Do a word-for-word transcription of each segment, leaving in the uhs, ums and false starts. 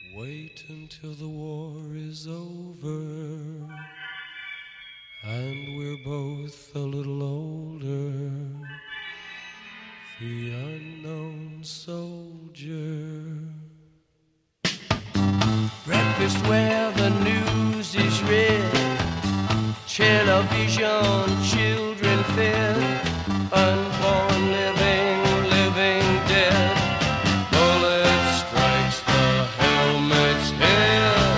Wait until the war is over and we're both a little older. The unknown soldier. Breakfast where the news is read, television, children fed, unborn living, living dead. Bullet strikes the helmet's head,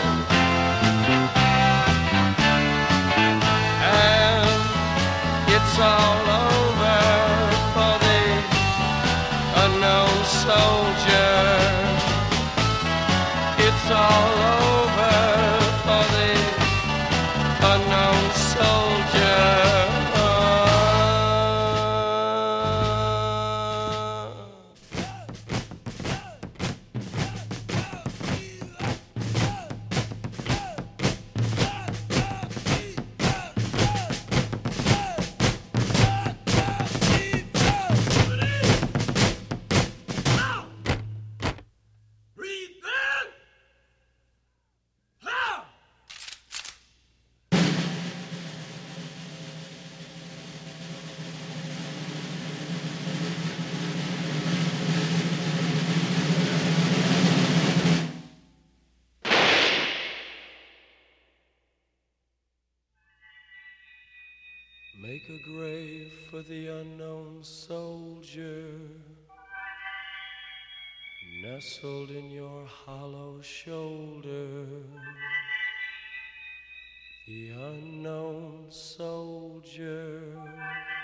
and it's all over for the unknown soldier. It's all over for the unknown soldier. Make a grave for the unknown soldier, nestled in your hollow shoulder. The unknown soldier.